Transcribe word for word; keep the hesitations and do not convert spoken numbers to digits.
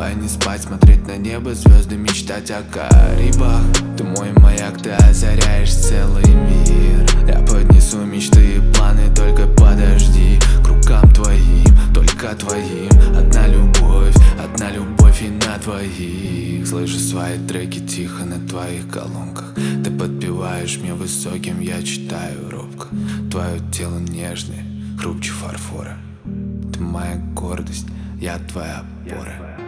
Давай не спать, смотреть на небо, звезды, мечтать о Карибах. Ты мой маяк, ты озаряешь целый мир. Я поднесу мечты и планы, только подожди. К рукам твоим, только твоим. Одна любовь, одна любовь и на двоих. Слышу свои треки тихо на твоих колонках. Ты подпеваешь мне высоким, я читаю робко. Твое тело нежное, хрупче фарфора. Ты моя гордость, я твоя опора.